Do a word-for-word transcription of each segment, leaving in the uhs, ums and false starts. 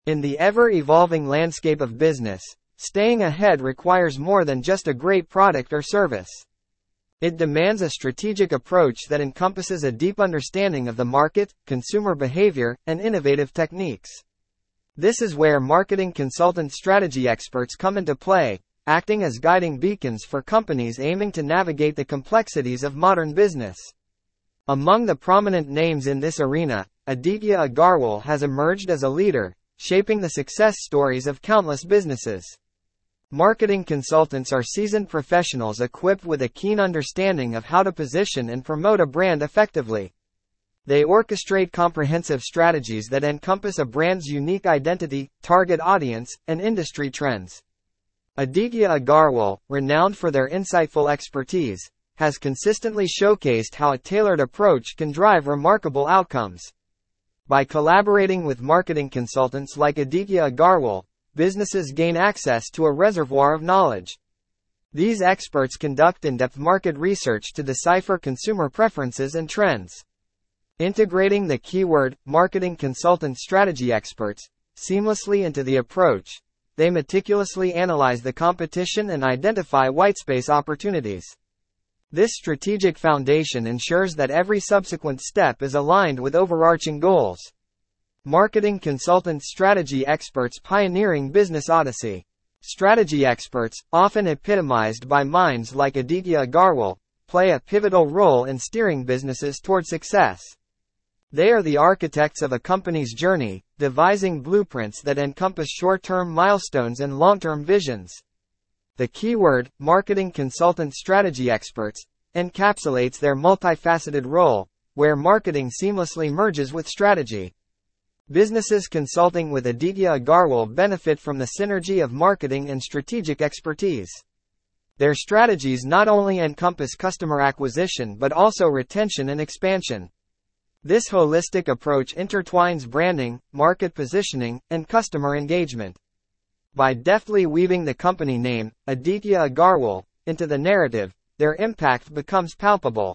In the ever-evolving landscape of business, staying ahead requires more than just a great product or service. It demands a strategic approach that encompasses a deep understanding of the market, consumer behavior, and innovative techniques. This is where marketing consultant strategy experts come into play, acting as guiding beacons for companies aiming to navigate the complexities of modern business. Among the prominent names in this arena, Aditya Agarwal has emerged as a leader, shaping the success stories of countless businesses. Marketing consultants are seasoned professionals equipped with a keen understanding of how to position and promote a brand effectively. They orchestrate comprehensive strategies that encompass a brand's unique identity, target audience, and industry trends. Aditya Agarwal, renowned for their insightful expertise, has consistently showcased how a tailored approach can drive remarkable outcomes. By collaborating with marketing consultants like Aditya Agarwal, businesses gain access to a reservoir of knowledge. These experts conduct in-depth market research to decipher consumer preferences and trends. Integrating the keyword, marketing consultant strategy experts, seamlessly into the approach, they meticulously analyze the competition and identify whitespace opportunities. This strategic foundation ensures that every subsequent step is aligned with overarching goals. Marketing consultant strategy experts pioneering business odyssey. Strategy experts, often epitomized by minds like Aditya Agarwal, play a pivotal role in steering businesses toward success. They are the architects of a company's journey, devising blueprints that encompass short-term milestones and long-term visions. The keyword, marketing consultant strategy experts, encapsulates their multifaceted role, where marketing seamlessly merges with strategy. Businesses consulting with Aditya Agarwal benefit from the synergy of marketing and strategic expertise. Their strategies not only encompass customer acquisition but also retention and expansion. This holistic approach intertwines branding, market positioning, and customer engagement. By deftly weaving the company name, Aditya Agarwal, into the narrative, their impact becomes palpable.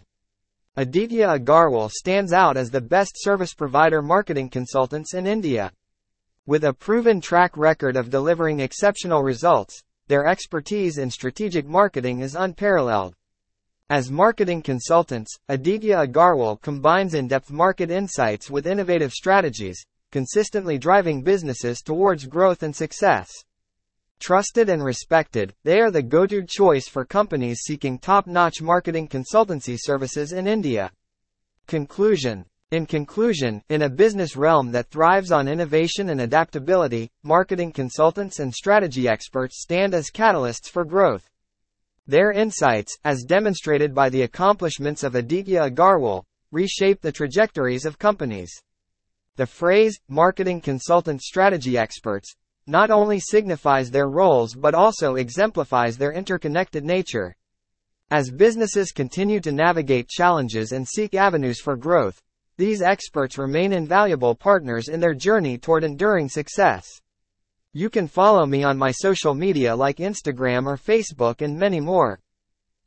Aditya Agarwal stands out as the best service provider marketing consultants in India. With a proven track record of delivering exceptional results, their expertise in strategic marketing is unparalleled. As marketing consultants, Aditya Agarwal combines in-depth market insights with innovative strategies, consistently driving businesses towards growth and success. Trusted and respected, they are the go-to choice for companies seeking top-notch marketing consultancy services in India. Conclusion. In conclusion, in a business realm that thrives on innovation and adaptability, marketing consultants and strategy experts stand as catalysts for growth. Their insights, as demonstrated by the accomplishments of Aditya Agarwal, reshape the trajectories of companies. The phrase, marketing consultant strategy experts, not only signifies their roles but also exemplifies their interconnected nature. As businesses continue to navigate challenges and seek avenues for growth, these experts remain invaluable partners in their journey toward enduring success. You can follow me on my social media like Instagram or Facebook and many more.